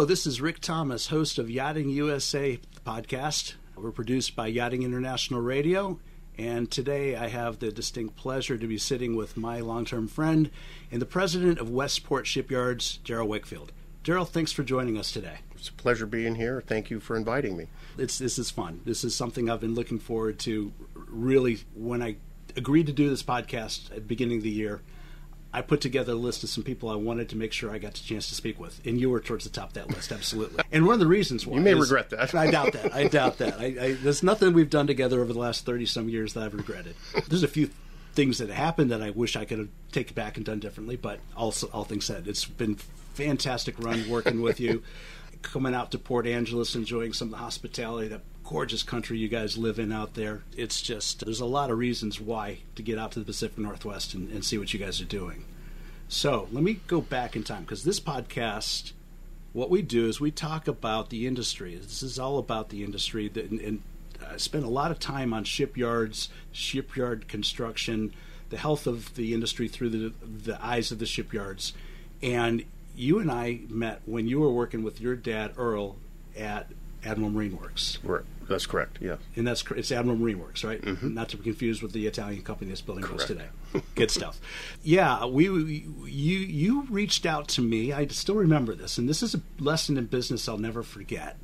Hello, this is Rick Thomas, host of Yachting USA podcast. We're produced by Yachting International Radio, and today I have the distinct pleasure to be sitting with my long-term friend and the president of Westport Shipyards, Daryl Wakefield. Daryl, thanks for joining us today. It's a pleasure being here. Thank you for inviting me. This is fun. This is something I've been looking forward to. Really, when I agreed to do this podcast at the beginning of the year, I put together a list of some people I wanted to make sure I got the chance to speak with, and you were towards the top of that list, absolutely. And one of the reasons why... You may regret that. I doubt that. I doubt that. There's nothing we've done together over the last 30-some years that I've regretted. There's a few things that happened that I wish I could have taken back and done differently, but also, all things said, it's been a fantastic run working with you, coming out to Port Angeles, enjoying some of the hospitality, that gorgeous country you guys live in out there. It's just, there's a lot of reasons why to get out to the Pacific Northwest and see what you guys are doing. So let me go back in time, because this podcast, what we do is we talk about the industry. This is all about the industry, and I spend a lot of time on shipyards, shipyard construction, the health of the industry through the eyes of the shipyards. And you and I met when you were working with your dad, Earl, at Admiral Marine Works. Right. That's correct, yeah. And it's Admiral Marine Works, right? Mm-hmm. Not to be confused with the Italian company that's building those today. Good stuff. Yeah, you reached out to me. I still remember this, and this is a lesson in business I'll never forget.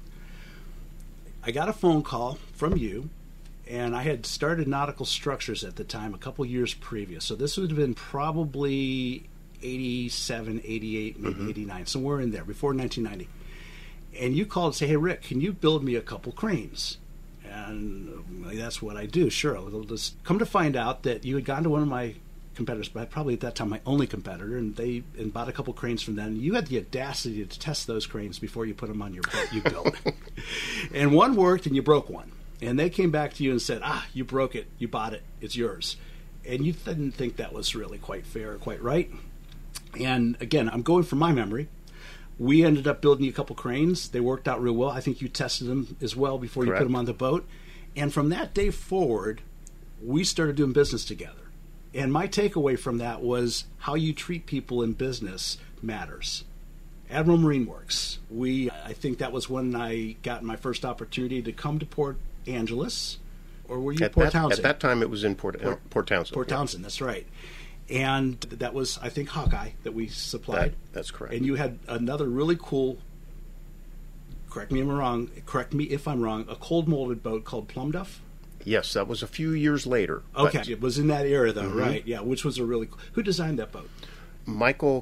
I got a phone call from you, and I had started Nautical Structures at the time, a couple years previous. So this would have been probably 87, 88, maybe 89, somewhere in there, before 1990. And you called and say, "Hey, Rick, can you build me a couple cranes?" And that's what I do. Sure. I'll just come to find out that you had gone to one of my competitors, but probably at that time my only competitor, and bought a couple cranes from them. You had the audacity to test those cranes before you put them on your boat you built. And one worked, and you broke one. And they came back to you and said, you broke it, you bought it, it's yours. And you didn't think that was really quite fair or quite right. And again, I'm going from my memory. We ended up building you a couple cranes. They worked out real well. I think you tested them as well before you put them on the boat. And from that day forward, we started doing business together. And my takeaway from that was how you treat people in business matters. Admiral Marine Works. I think that was when I got my first opportunity to come to Port Angeles. Or were you Port Townsend? At that time, it was in Port Townsend. Port Townsend, that's right. And that was, I think, Hawkeye that we supplied. That's correct. And you had another really cool, correct me if I'm wrong, a cold molded boat called Plum Duff? Yes, that was a few years later. Okay, it was in that era though, right? Yeah, which was a really cool. Who designed that boat? Michael,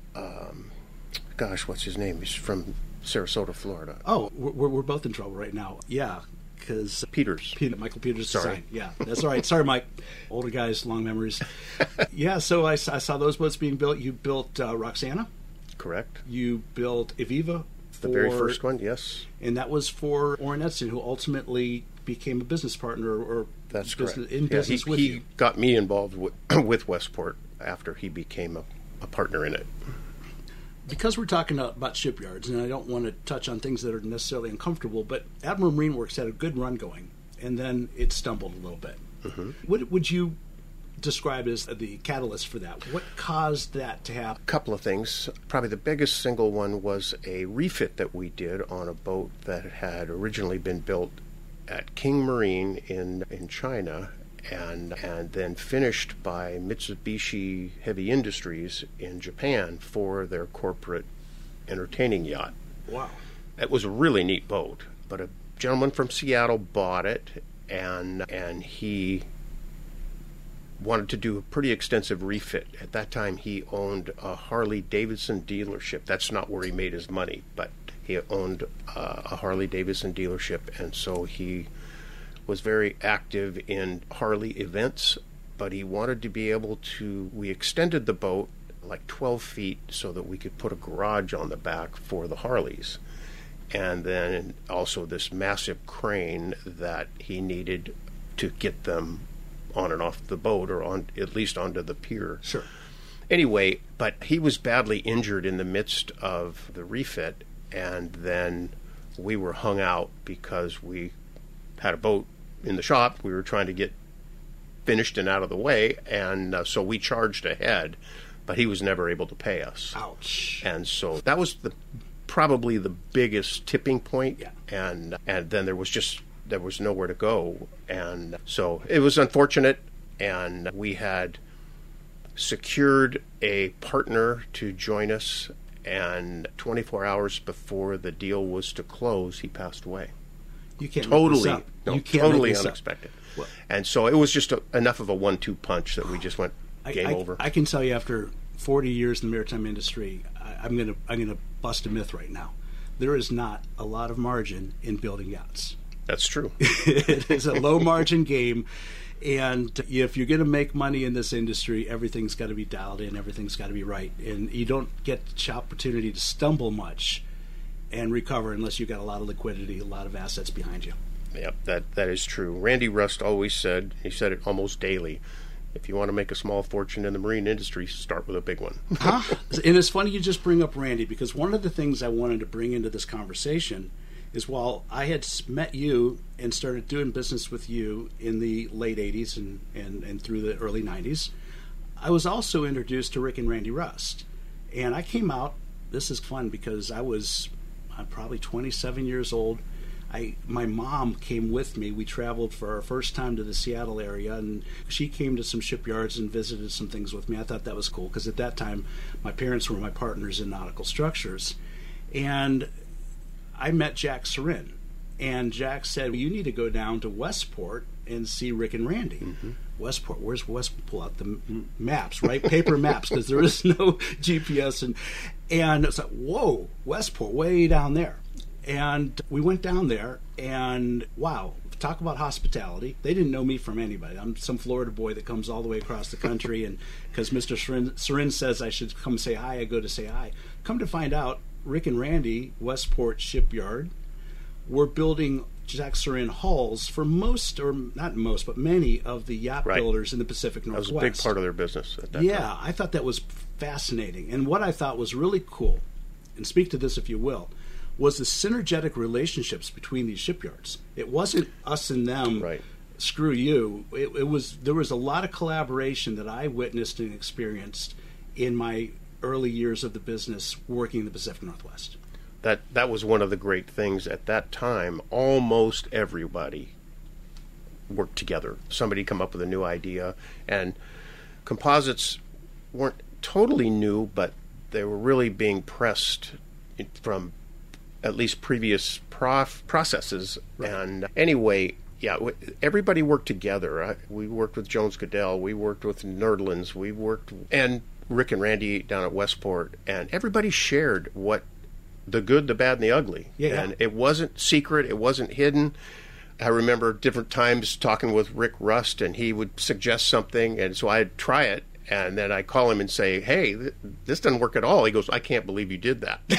what's his name? He's from Sarasota, Florida. Oh, we're both in trouble right now. Yeah. Because Michael Peters design. Yeah, that's all right. Sorry, Mike. Older guys, long memories. Yeah, so I saw those boats being built. You built Roxana. Correct. You built Eviva. The very first one, yes. And that was for Orrin Edson, who ultimately became a business partner that's correct. Business with you. He got me involved with Westport after he became a partner in it. Because we're talking about shipyards, and I don't want to touch on things that are necessarily uncomfortable, but Admiral Marine Works had a good run going, and then it stumbled a little bit. Mm-hmm. What would you describe as the catalyst for that? What caused that to happen? A couple of things. Probably the biggest single one was a refit that we did on a boat that had originally been built at King Marine in China, and then finished by Mitsubishi Heavy Industries in Japan for their corporate entertaining yacht. Wow. It was a really neat boat, but a gentleman from Seattle bought it, and he wanted to do a pretty extensive refit. At that time, he owned a Harley-Davidson dealership. That's not where he made his money, but he owned a Harley-Davidson dealership, and so he was very active in Harley events, but he wanted to be able to... We extended the boat like 12 feet so that we could put a garage on the back for the Harleys. And then also this massive crane that he needed to get them on and off the boat, or on at least onto the pier. Sure. Anyway, but he was badly injured in the midst of the refit, and then we were hung out because we had a boat in the shop we were trying to get finished and out of the way, and so we charged ahead, but he was never able to pay us. Ouch. And so that was the probably the biggest tipping point. Yeah. And then there was nowhere to go. And so it was unfortunate, and we had secured a partner to join us, and 24 hours before the deal was to close, he passed away. You can't Totally, make this up. no, You can't totally make this up. unexpected. Well, And so it was just enough of a 1-2 punch that we just went game over. I can tell you, after 40 years in the maritime industry, I'm gonna bust a myth right now. There is not a lot of margin in building yachts. That's true. It is a low margin game, and if you're going to make money in this industry, everything's got to be dialed in, everything's got to be right, and you don't get the opportunity to stumble much and recover unless you've got a lot of liquidity, a lot of assets behind you. Yep, that is true. Randy Rust always said, he said it almost daily, if you want to make a small fortune in the marine industry, start with a big one. And it's funny you just bring up Randy, because one of the things I wanted to bring into this conversation is, while I had met you and started doing business with you in the late 80s and through the early 90s, I was also introduced to Rick and Randy Rust. And I came out, this is fun because I'm probably 27 years old. My mom came with me. We traveled for our first time to the Seattle area, and she came to some shipyards and visited some things with me. I thought that was cool because at that time my parents were my partners in nautical structures. And I met Jack Sorin, and Jack said, well, you need to go down to Westport and see Rick and Randy. Mm-hmm. Westport, where's Westport? Pull out the maps, right? Paper maps, because there is no GPS. And it's like, whoa, Westport, way down there. And we went down there, and wow, talk about hospitality. They didn't know me from anybody. I'm some Florida boy that comes all the way across the country, and because Mr. Sorin says I should come say hi, I go to say hi. Come to find out, Rick and Randy, Westport Shipyard, were building Jack Sorin hulls for most, or not most, but many of the yacht builders in the Pacific Northwest. That was a big part of their business at that time. Yeah, I thought that was fascinating. And what I thought was really cool, and speak to this if you will, was the synergetic relationships between these shipyards. It wasn't us and them, right. Screw you. There was a lot of collaboration that I witnessed and experienced in my early years of the business working in the Pacific Northwest. That was one of the great things at that time. Almost everybody worked together. Somebody come up with a new idea, and composites weren't totally new, but they were really being pressed from at least previous processes. Right. And anyway, yeah, everybody worked together. We worked with Jones Goodell. We worked with Nerdlands. And Rick and Randy down at Westport, and everybody shared what the good, the bad, and the ugly. Yeah. And it wasn't secret. It wasn't hidden. I remember different times talking with Rick Rust, and he would suggest something, and so I'd try it, and then I call him and say, hey, this doesn't work at all. He goes, I can't believe you did that.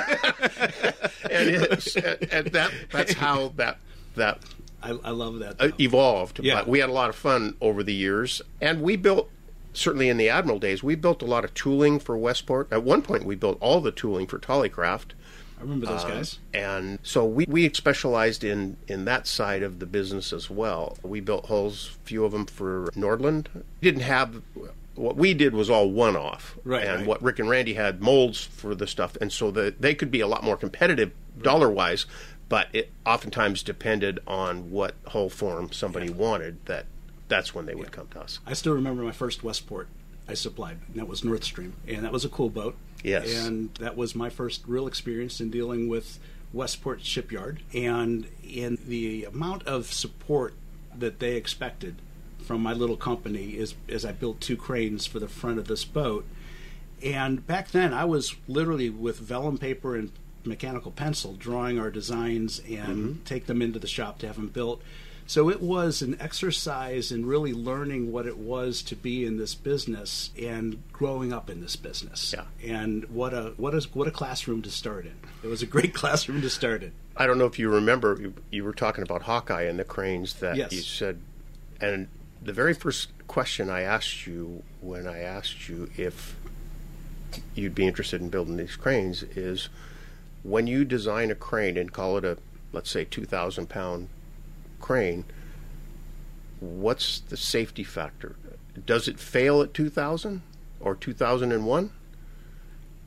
and that's how that I love that evolved. Yeah. But we had a lot of fun over the years, and we built, certainly in the Admiral days, we built a lot of tooling for Westport. At one point, we built all the tooling for Tollycraft. I remember those guys. And so we specialized in that side of the business as well. We built hulls, a few of them for Nordland. Didn't have, what we did was all one-off. Right. And right. what Rick and Randy had molds for the stuff. And so they could be a lot more competitive dollar-wise, but it oftentimes depended on what hull form somebody wanted. That's when they would come to us. I still remember my first Westport I supplied, and that was North Stream, and that was a cool boat. Yes. And that was my first real experience in dealing with Westport Shipyard, and in the amount of support that they expected from my little company as I built 2 cranes for the front of this boat. And back then, I was literally with vellum paper and mechanical pencil drawing our designs and take them into the shop to have them built. So it was an exercise in really learning what it was to be in this business and growing up in this business. Yeah. And what a classroom to start in. It was a great classroom to start in. I don't know if you remember, you were talking about Hawkeye and the cranes that Yes. you said, and the very first question I asked you when I asked you if you'd be interested in building these cranes is, when you design a crane and call it a, let's say, 2,000-pound crane, what's the safety factor? Does it fail at 2,000 or 2,001?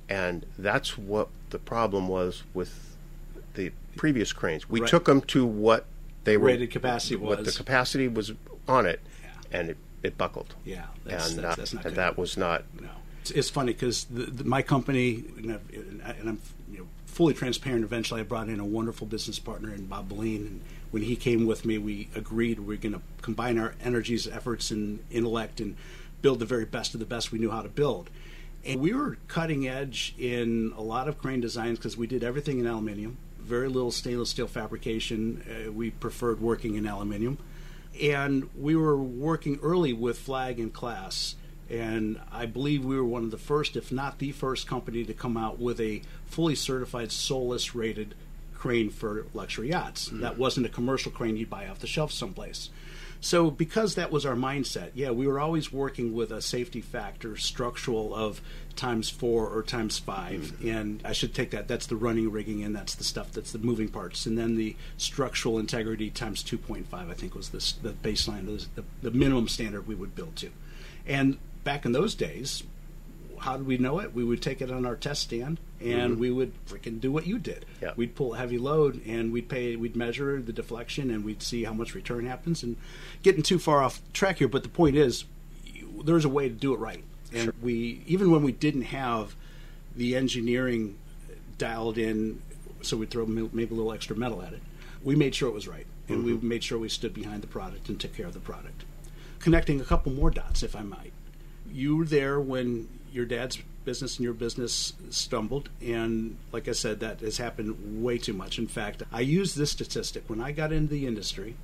And that's what the problem was with the previous cranes. We Right. took them to what they were Rated capacity what was. the capacity was on it, Yeah. and it buckled. Yeah, that's and not good. and that was not. No, it's funny because my company, and I'm fully transparent. Eventually, I brought in a wonderful business partner in Bob Boleen, and when he came with me, we agreed we're going to combine our energies, efforts, and intellect, and build the very best of the best we knew how to build. And we were cutting edge in a lot of crane designs because we did everything in aluminum, very little stainless steel fabrication. We preferred working in aluminum. And we were working early with Flag and Class. And I believe we were one of the first, if not the first company to come out with a fully certified SOLAS rated crane for luxury yachts. Mm-hmm. That wasn't a commercial crane you'd buy off the shelf someplace. So because that was our mindset, we were always working with a safety factor structural of ×4 or ×5. Mm-hmm. And I should take that. That's the running rigging, and that's the stuff that's the moving parts. And then the structural integrity ×2.5, I think, was the baseline, the minimum standard we would build to. And back in those days, how did we know it? We would take it on our test stand, and mm-hmm. we would freaking do what you did. Yeah. We'd pull a heavy load, and we'd measure the deflection, and we'd see how much return happens. And getting too far off track here, but the point is, there's a way to do it right. And sure. we, even when we didn't have the engineering dialed in, so we'd throw maybe a little extra metal at it, we made sure it was right, and mm-hmm. we made sure we stood behind the product and took care of the product. Connecting a couple more dots, if I might. You were there when your dad's business and your business stumbled, and like I said, that has happened way too much. In fact, I used this statistic when I got into the industry,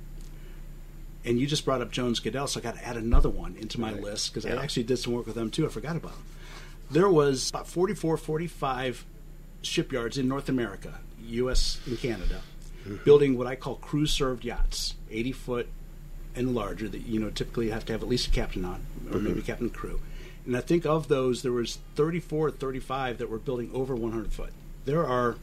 and you just brought up Jones Goodell, so I got to add another one into my list, because I actually did some work with them too. I forgot about them. There was about 44, 45 shipyards in North America, U.S. and Canada, mm-hmm. building what I call crew-served yachts, 80-foot and larger, that typically you have to have at least a captain on, or mm-hmm. maybe captain and crew. And I think of those, there was 34 or 35 that were building over 100 foot. There are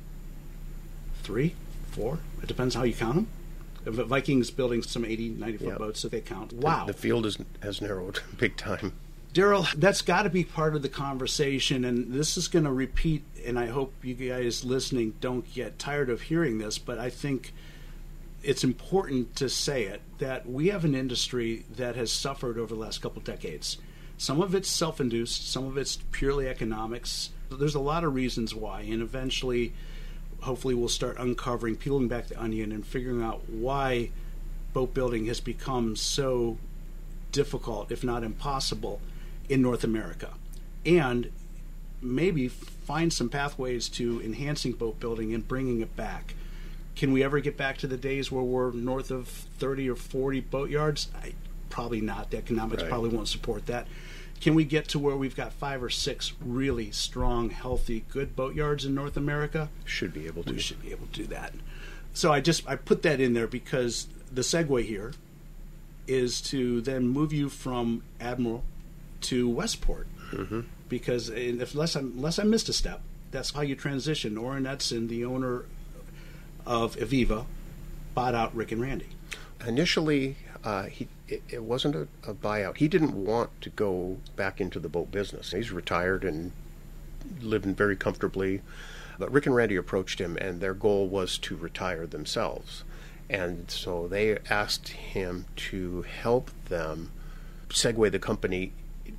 3, 4, it depends how you count them. Viking's building some 80, 90-foot boats, so they count. Wow. The field has narrowed big time. Daryl, that's got to be part of the conversation, and this is going to repeat, and I hope you guys listening don't get tired of hearing this, but I think it's important to say it, that we have an industry that has suffered over the last couple decades. Some of it's self-induced, some of it's purely economics. There's a lot of reasons why, and eventually, hopefully, we'll start uncovering, peeling back the onion, and figuring out why boat building has become so difficult, if not impossible, in North America. And maybe find some pathways to enhancing boat building and bringing it back. Can we ever get back to the days where we're north of 30 or 40 boat yards? Probably not. The economics probably won't support that. Can we get to where we've got 5 or 6 really strong, healthy, good boat yards in North America? Should be able to. We should be able to do that. So I put that in there because the segue here is to then move you from Admiral to Westport. Mm-hmm. Because unless I missed a step, that's how you transition. Orrin Edson, the owner of Aviva, bought out Rick and Randy. Initially, it wasn't a buyout. He didn't want to go back into the boat business. He's retired and living very comfortably. But Rick and Randy approached him, and their goal was to retire themselves. And so they asked him to help them segue the company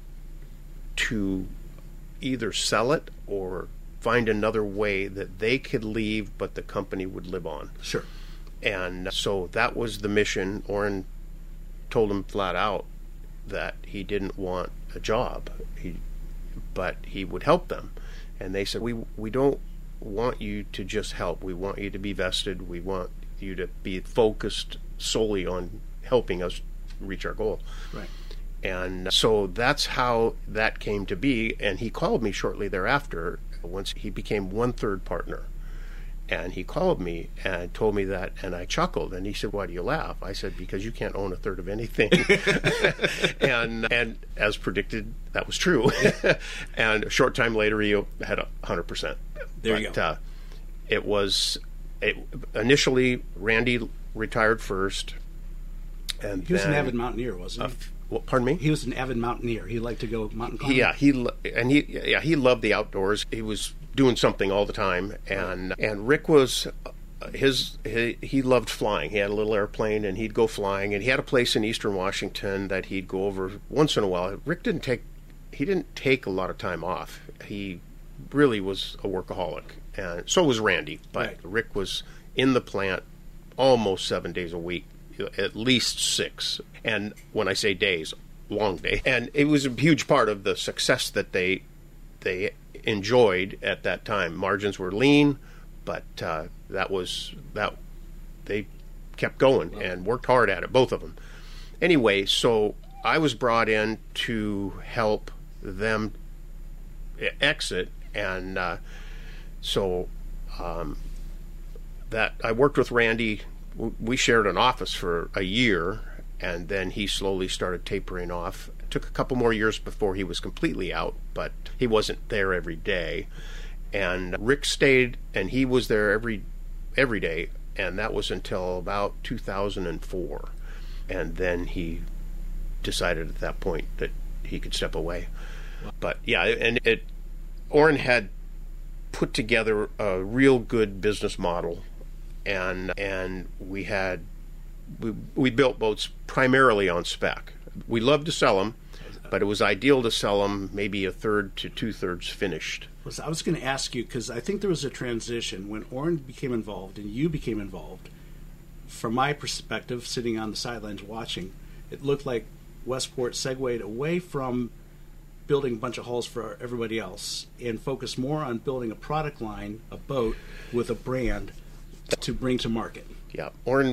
to either sell it or find another way that they could leave, but the company would live on. Sure. And so that was the mission. Orrin told him flat out that he didn't want a job, but he would help them. And they said, we don't want you to just help. We want you to be vested. We want you to be focused solely on helping us reach our goal. Right. And so that's how that came to be. And he called me shortly thereafter, once he became 1/3 partner. And he called me and told me that, and I chuckled. And he said, "Why do you laugh?" I said, "Because you can't own 1/3 of anything." and as predicted, that was true. And a short time later, he had 100%. There you go. Initially, Randy retired first. And he was an avid mountaineer, wasn't he? Well, pardon me? He was an avid mountaineer. He liked to go mountain climbing. He loved the outdoors. He was doing something all the time, and Rick was he loved flying. He had a little airplane, and he'd go flying. And he had a place in Eastern Washington that he'd go over once in a while. Rick didn't take a lot of time off. He really was a workaholic, and so was Randy. But Right. Rick was in the plant almost 7 days a week, at least 6. And when I say days, long day. And it was a huge part of the success that they enjoyed at that time. Margins were lean, but they kept going and worked hard at it, both of them. Anyway, so I was brought in to help them exit, and that I worked with Randy. We shared an office for a year, and then he slowly started tapering off. It took a couple more years before he was completely out, but he wasn't there every day. And Rick stayed, and he was there every day, and that was until about 2004. And then he decided at that point that he could step away. But yeah, and Orrin had put together a real good business model, and we built boats primarily on spec. We loved to sell them, but it was ideal to sell them maybe a third to 2/3 finished. I was going to ask you, because I think there was a transition when Orrin became involved and you became involved. From my perspective, sitting on the sidelines watching, it looked like Westport segued away from building a bunch of hulls for everybody else and focused more on building a product line, a boat with a brand to bring to market. Yeah, Orrin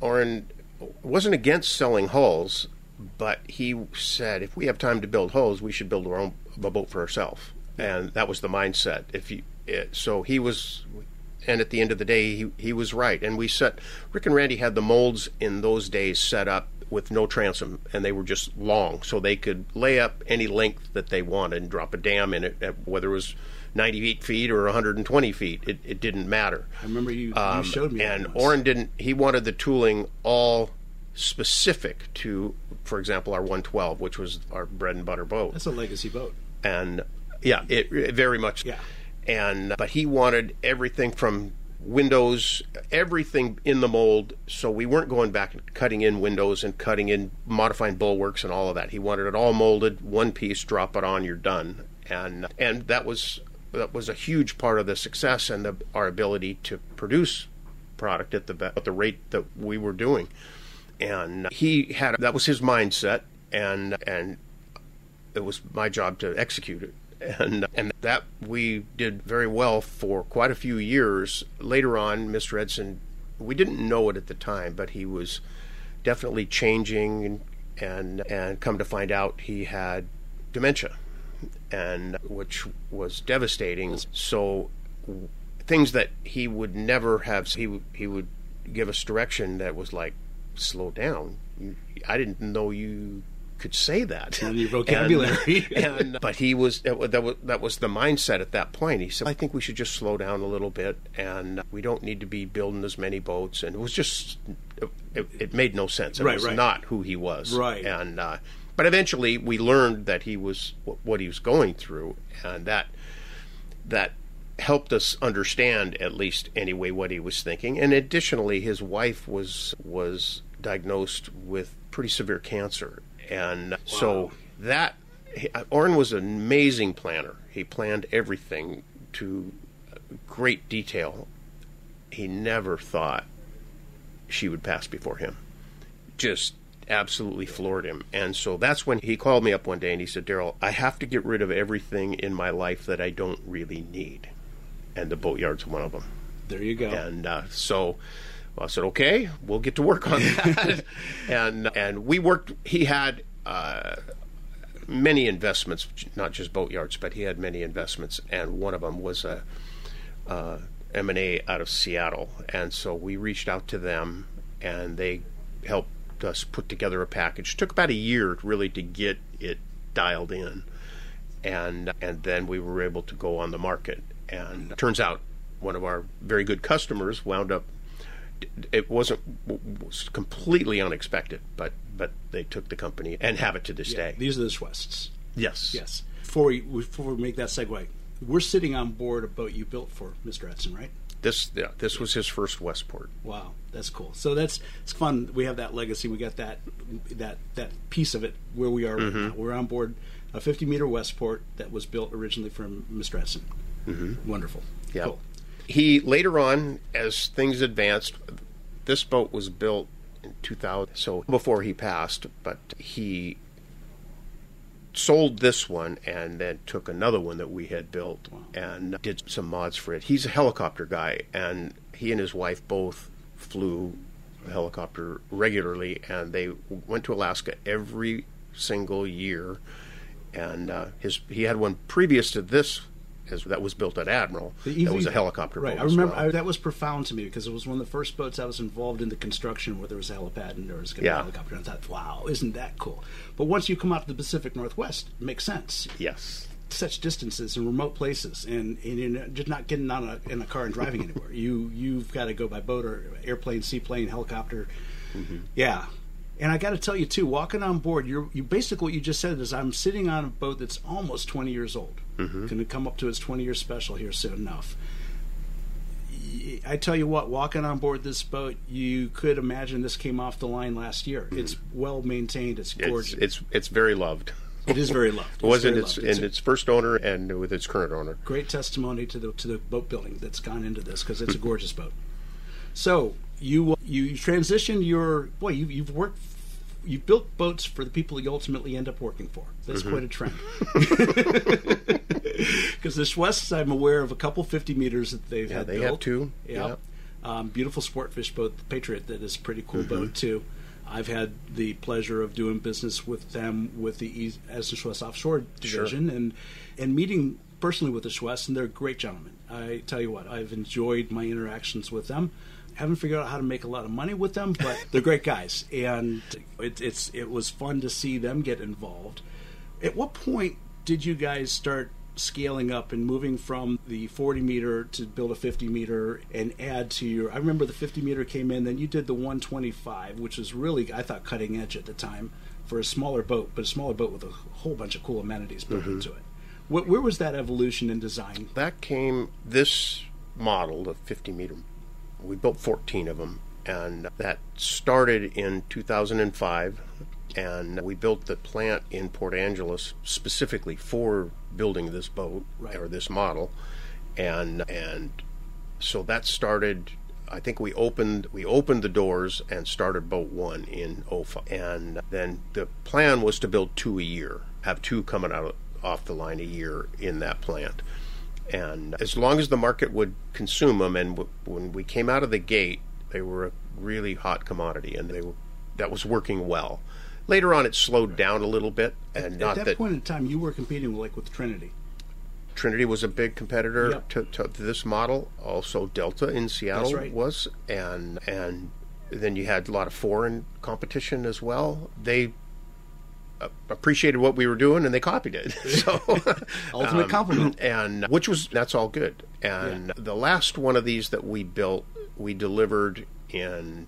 wasn't against selling hulls, but he said if we have time to build hulls, we should build a boat for ourselves, and that was the mindset. So he was, and at the end of the day, he was right. And Rick and Randy had the molds in those days set up with no transom, and they were just long, so they could lay up any length that they wanted and drop a dam in it, whether it was 98 feet or 120 feet. It didn't matter. I remember you showed me. And Orrin didn't. He wanted the tooling all specific to, for example, our 112, which was our bread and butter boat. That's a legacy boat. And yeah, it very much. Yeah. But he wanted everything from windows, everything in the mold, so we weren't going back and cutting in windows and modifying bulwarks and all of that. He wanted it all molded, one piece, drop it on, you're done. And that was a huge part of the success and our ability to produce product at the rate that we were doing. And that was his mindset, and it was my job to execute it. And that we did very well for quite a few years. Later on, Mr. Edson, we didn't know it at the time, but he was definitely changing, and come to find out he had dementia, and which was devastating. So things that he would never have, he would give us direction that was like, slow down. I didn't know you could say that. And your vocabulary. But he was that was the mindset at that point. He said, I think we should just slow down a little bit, and we don't need to be building as many boats. And it was just it made no sense. It was not who he was. Right. And but eventually we learned that he was what he was going through, and that helped us understand, at least anyway, what he was thinking. And additionally, his wife was diagnosed with pretty severe cancer. And so Orrin was an amazing planner. He planned everything to great detail. He never thought she would pass before him. Just absolutely floored him. And so that's when he called me up one day and he said, Daryl, I have to get rid of everything in my life that I don't really need. And the boatyard's one of them. There you go. And so I said, okay, we'll get to work on that. and we worked. He had many investments, not just boatyards, but he had many investments, and one of them was a M&A out of Seattle. And so we reached out to them, and they helped us put together a package. It took about a year really to get it dialed in, and then we were able to go on the market. And it turns out one of our very good customers wound up it was completely unexpected, but they took the company and have it to this day. These are the Schwests. Yes. Yes. Before we make that segue, we're sitting on board a boat you built for Mr. Edson, right? This was his first Westport. Wow, that's cool. So it's fun. We have that legacy. We got that piece of it where we are right now. We're on board a 50-meter Westport that was built originally from Mr. Edson. Wonderful. Yeah. Cool. He later on, as things advanced, this boat was built in 2000, so before he passed, but he sold this one and then took another one that we had built and did some mods for it. He's a helicopter guy, and he and his wife both flew a helicopter regularly, and they went to Alaska every single year. And he had one previous to this that was built at Admiral. That was a helicopter boat. I remember that was profound to me because it was one of the first boats I was involved in the construction where there was a helipad and there was a helicopter. And I thought, wow, isn't that cool? But once you come out to the Pacific Northwest, it makes sense. Yes. Such distances and remote places, and you're just not getting in a car and driving anywhere. You've got to go by boat or airplane, seaplane, helicopter. Yeah. And I got to tell you too, walking on board, you basically what you just said is I'm sitting on a boat that's almost 20 years old. Going to come up to its 20-year special here soon enough. I tell you what, walking on board this boat, you could imagine this came off the line last year. It's well maintained. It's gorgeous. It's very loved. It is very loved. It was in its first owner and with its current owner. Great testimony to the boat building that's gone into this because it's a gorgeous boat. So you transitioned you've built boats for the people you ultimately end up working for. That's quite a trend. Because the Schwests, I'm aware of a couple 50 meters that they've had built. They have two. Yeah. Beautiful sportfish boat, the Patriot, that is a pretty cool boat too. I've had the pleasure of doing business with them with the Edson Schwest Offshore Division and meeting personally with the Schwests, and they're great gentlemen. I tell you what, I've enjoyed my interactions with them. Haven't figured out how to make a lot of money with them, but they're great guys, and it was fun to see them get involved. At what point did you guys start scaling up and moving from the 40 meter to build a 50 meter and add to your? I remember the 50 meter came in, then you did the 125, which was really, I thought, cutting edge at the time for a smaller boat, but a smaller boat with a whole bunch of cool amenities built into it. Where was that evolution in design? That came, this model, the 50 meter. We built 14 of them, and that started in 2005, and we built the plant in Port Angeles specifically for building this boat, or this model, and so that started, I think we opened the doors and started boat 1 in 2005, and then the plan was to build 2 a year, have 2 coming off the line a year in that plant. And as long as the market would consume them, and when we came out of the gate, they were a really hot commodity, and that was working well. Later on, it slowed down a little bit, and at that point in time, you were competing with Trinity. Trinity was a big competitor to this model. Also, Delta in Seattle was, and then you had a lot of foreign competition as well. They appreciated what we were doing, and they copied it. So ultimate compliment, and that's all good. And the last one of these that we built, we delivered in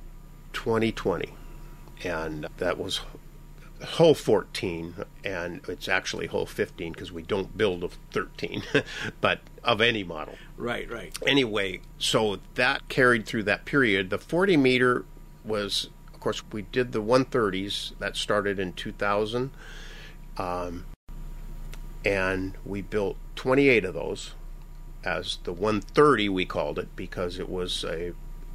2020, and that was hull 14, and it's actually hull 15 because we don't build a 13, but of any model. Right. Anyway, so that carried through that period. The 40 meter was, of course, we did the 130s. That started in 2000, and we built 28 of those as the 130, we called it, because it was it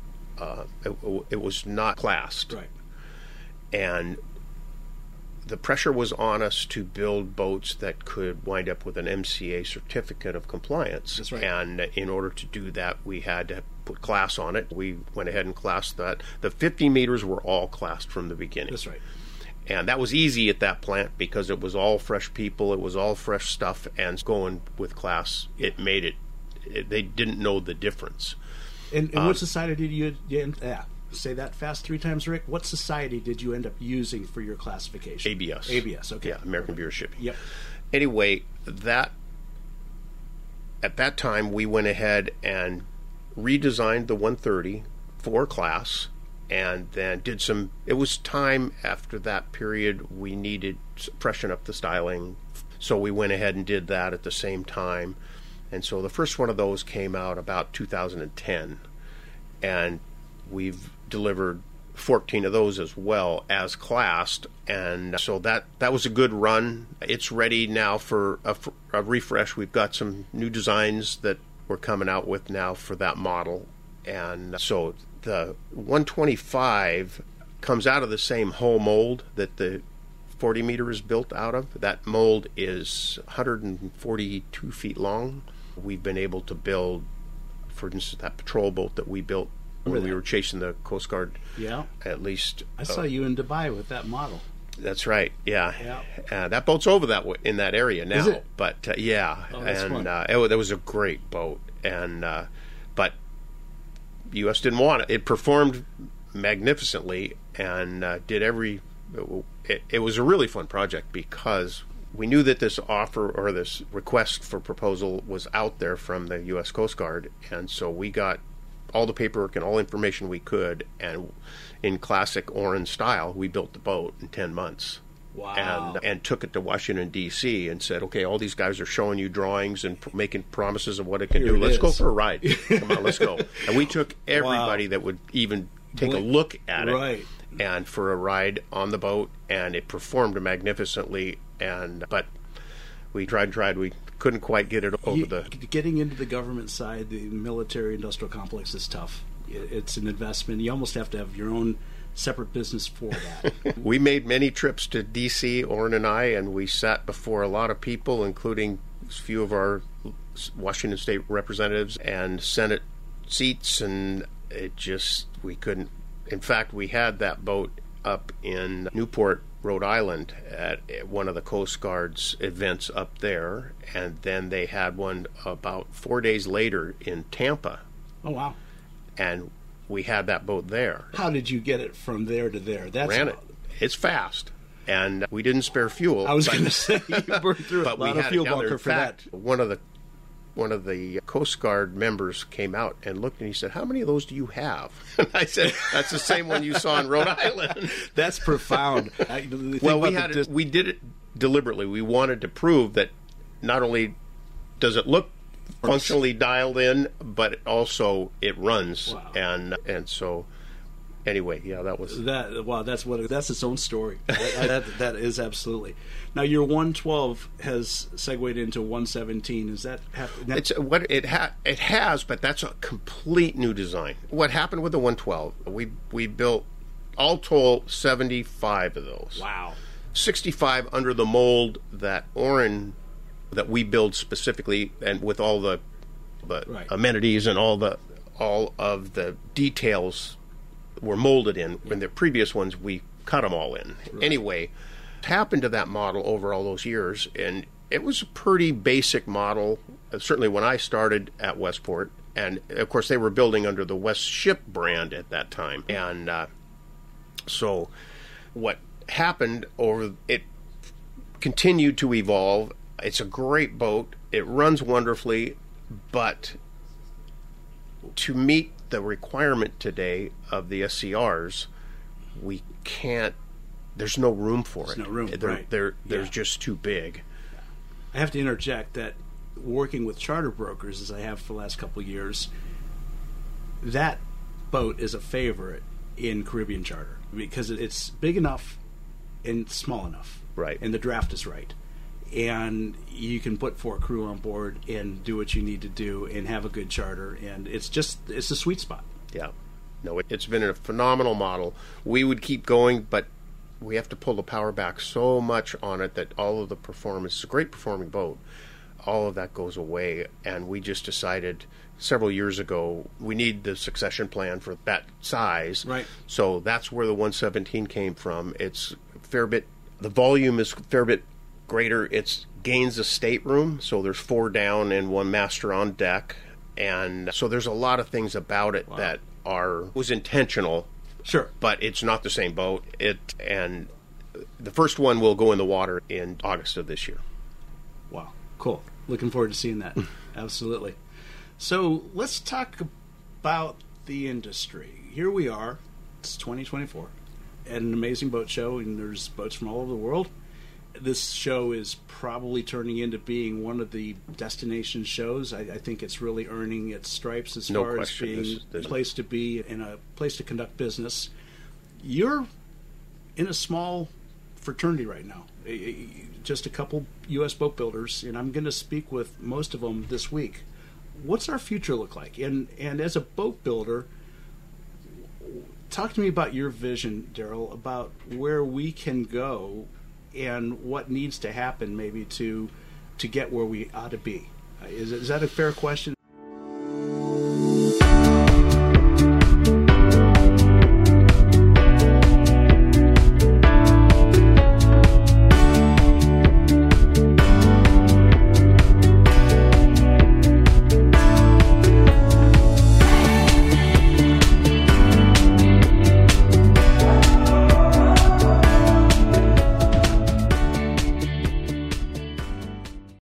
was not classed. Right. And the pressure was on us to build boats that could wind up with an MCA certificate of compliance. That's right. And in order to do that, we had to put class on it. We went ahead and classed that. The 50 meters were all classed from the beginning. That's right. And that was easy at that plant because it was all fresh people, it was all fresh stuff, and going with class, it made it they didn't know the difference. And what society did you say that fast 3 times, Rick? What society did you end up using for your classification? ABS. Okay. Yeah, American Bureau of Shipping. Yep. Anyway, at that time, we went ahead and redesigned the 130 4 class, and then did some. It was time after that period we needed to freshen up the styling, so we went ahead and did that at the same time. And so the first one of those came out about 2010, and we've delivered 14 of those as well as classed, and so that was a good run. It's ready now for a refresh. We've got some new designs that we're coming out with now for that model, and so the 125 comes out of the same whole mold that the 40 meter is built out of. That mold is 142 feet long. We've been able to build, for instance, that patrol boat that we built when we were chasing the Coast Guard. Yeah. At least. I saw you in Dubai with that model. That's right. Yeah. Yeah. That boat's over that way, in that area now. Is it? But yeah. Oh, that's and fun. it was a great boat. And but U.S. didn't want it. It performed magnificently and did every. It was a really fun project because we knew that this offer or this request for proposal was out there from the U.S. Coast Guard, and so we got all the paperwork and all information we could, and in classic Oren style, we built the boat in 10 months. Wow. And took it to Washington, D.C. and said, okay, all these guys are showing you drawings and making promises of what it can Here do. it Let's go is. for a ride. Come on, let's go. And we took everybody that would even take a look at it. Right. And for a ride on the boat, and it performed magnificently. But we tried. We couldn't quite get it over Getting into the government side, the military-industrial complex is tough. It's an investment. You almost have to have your own separate business for that. We made many trips to D.C., Oren and I, and we sat before a lot of people, including a few of our Washington State representatives and Senate seats, and we couldn't. In fact, we had that boat up in Newport, Rhode Island, at one of the Coast Guard's events up there, and then they had one about 4 days later in Tampa. Oh, wow. And we had that boat there. How did you get it from there to there? Ran it. It's fast. And we didn't spare fuel. I was going to say, you burned through a lot of fuel bunker for that. One of the Coast Guard members came out and looked, and he said, "How many of those do you have?" And I said, "That's the same one you saw in Rhode Island." That's profound. We did it deliberately. We wanted to prove that not only does it look functionally dialed in, but also it runs. Wow. And so anyway, yeah, that was that. Wow, that's its own story. that is absolutely. Now your 112 has segued into 117. Is that it's what it has, but that's a complete new design. What happened with the 112? We built, all told, 75 of those. Wow. 65 under the mold that we build specifically, and with all the right. amenities and all of the details were molded in. When the previous ones, we cut them all in. Right. Anyway, what happened to that model over all those years, and it was a pretty basic model, certainly when I started at Westport, and of course they were building under the West Ship brand at that time. And so what happened it continued to evolve. It's a great boat. It runs wonderfully, but to meet the requirement today of the SCRs, we can't. There's no room for it. There's no room. They're just too big. I have to interject that working with charter brokers, as I have for the last couple of years, that boat is a favorite in Caribbean charter because it's big enough and small enough, right? And the draft is right. And you can put 4 crew on board and do what you need to do and have a good charter, and it's a sweet spot. Yeah. No, it's been a phenomenal model. We would keep going, but we have to pull the power back so much on it that all of the performance, it's a great performing boat, all of that goes away, and we just decided several years ago we need the succession plan for that size. Right. So that's where the 117 came from. It's a fair bit, the volume is a fair bit greater. It gains a stateroom, so there's 4 down and 1 master on deck, and so there's a lot of things about it that was intentional. Sure, but it's not the same boat. And the first one will go in the water in August of this year. Wow, cool! Looking forward to seeing that. Absolutely. So let's talk about the industry. Here we are, it's 2024, at an amazing boat show, and there's boats from all over the world. This show is probably turning into being one of the destination shows. I think it's really earning its stripes as far as being a place to be and a place to conduct business. You're in a small fraternity right now, just a couple U.S. boat builders, and I'm going to speak with most of them this week. What's our future look like? And as a boat builder, talk to me about your vision, Daryl, about where we can go and what needs to happen maybe to get where we ought to be. Is that a fair question?